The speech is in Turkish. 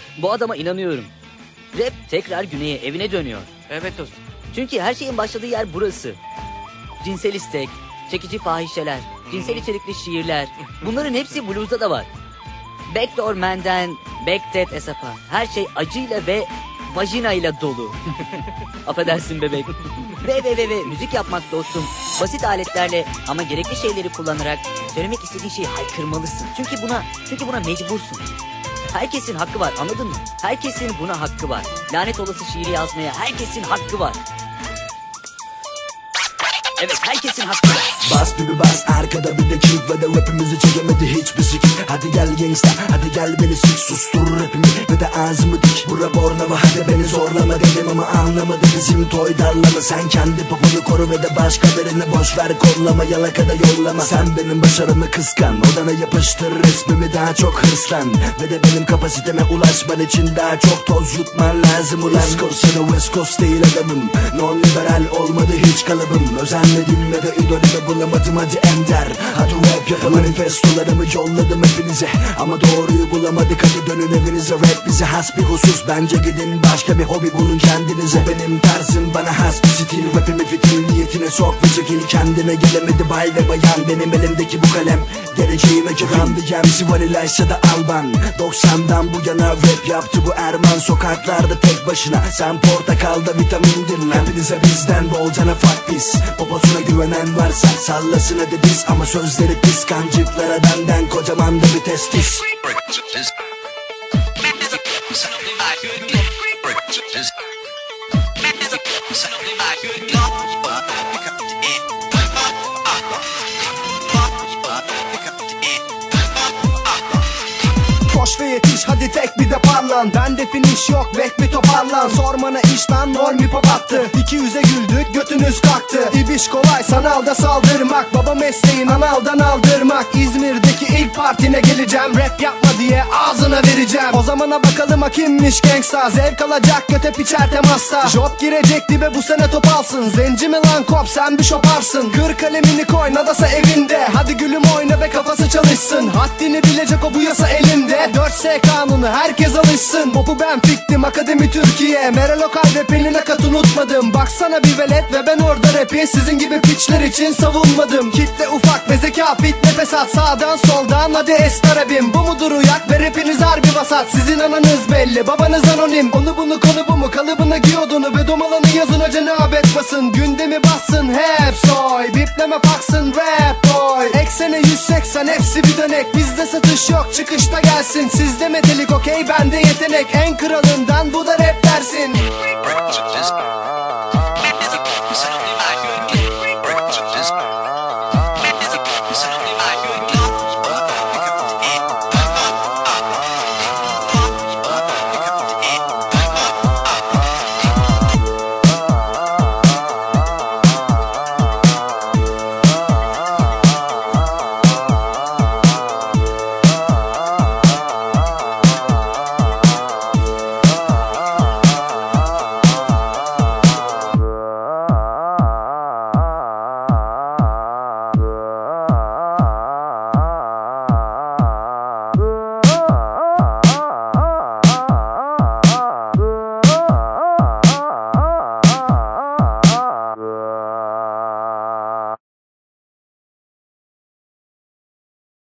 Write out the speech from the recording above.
Bu adama inanıyorum. Rap tekrar güneye, evine dönüyor. Evet dostum. Çünkü her şeyin başladığı yer burası. Cinsel istek, çekici fahişeler, cinsel içerikli şiirler. Bunların hepsi blues'da da var. Backdoor Man'den Backdead Esap'a her şey acıyla ve vajinayla dolu. Affedersin bebek. Ve müzik yapmak dostum. Basit aletlerle ama gerekli şeyleri kullanarak söylemek istediğin şeyi haykırmalısın. Çünkü buna mecbursun. Herkesin hakkı var, anladın mı? Herkesin buna hakkı var. Lanet olası şiiri yazmaya herkesin hakkı var. Evet, herkesin hakkı var. Bas bir bas, arkada bir de kick ve de rapimizi çekemedi hiçbir sik. Hadi gel gangsta, hadi gel beni sik. Sustur rapimi ve de ağzımı dik. Bura Bornova, hadi beni zorlama dedim ama anlamadı bizim toy darlama. Sen kendi poponu koru ve de başka birini boş ver kollama. Yalakada yollama, sen benim başarımı kıskan. Odana yapıştır resmimi, daha çok hırslan. Ve de benim kapasiteme ulaşman için daha çok toz yutman lazım ulan. East Coast ya da West Coast değil adamım. Non-liberal olmadı hiç kalıbım. Özenmedim ve de idolümü bulamadım, hadi ender. Hadi rap yapalım, manifestolarımı yolladım hepinize. Ama doğruyu bulamadık, hadi dönün evinize. Rap bize has bir husus, bence gidin başka bir hobi bulun kendinize. Benim tarzım bana has bir stil, rapimi fitil niyetine sok ve çekil kendine. Gelemedi bay ve bayan, benim elimdeki bu kalem geleceğime kiram diyem. Sivalilays ya da Alban, 90'dan bu yana rap yaptı bu Erman. Sokaklarda tek başına, sen portakalda vitamindir lan. Hepinize bizden bolcana fuck biz. Poposuna güvenen varsa sallasın hadi biz. Ama sözleri pis, kancıklara benden kocaman da bir testis. Koş ve yetiş hadi tek bir de parlan. Bende finish yok bek bir toparlan. Sormana iş lan normi pop attı. 200'e güldük götünüz kalktı. İbiş kolay sanalda saldırmak. Baba mesleğin analdan aldırmak. İzmir'deki ilk partine geleceğim. Rap yapma diye ağzına vereceğim. O zamana bakalım ha kimmiş gangsta. Zevk alacak göte piçer temasta. Job girecek dibe bu sene top alsın. Zenci mi lan kop sen bir şoparsın. Kır kalemini koy nadasa evinde. Hadi gülüm oyna ve kafası çalışsın. Haddini bilecek o bu yasa elinde. 4S kanunu herkes alışsın. Popu ben fiktim akademi Türkiye. Meral Okay ve Pelin Akat unutmadım. Baksana bir velet ve ben orada rapi sizin gibi piçler için savunmadım. Kitle ufak ve zeka fit nefes at. Sağdan soldan hadi estarabim. Bu mudur uyak ve rapiniz harbi vasat. Sizin ananız belli babanız anonim. Onu bunu konu bu mu kalıbına giyodunu ve domalanı yazın hoca ne abetmasın. Gündemi bassın hep soy. Bipleme paksın rap boy. Eksene 180 hepsi bir dönek. Bizde satış yok çıkışta gelsin. Sizde metalik okey bende yetenek. En kralından bu da rap dersin.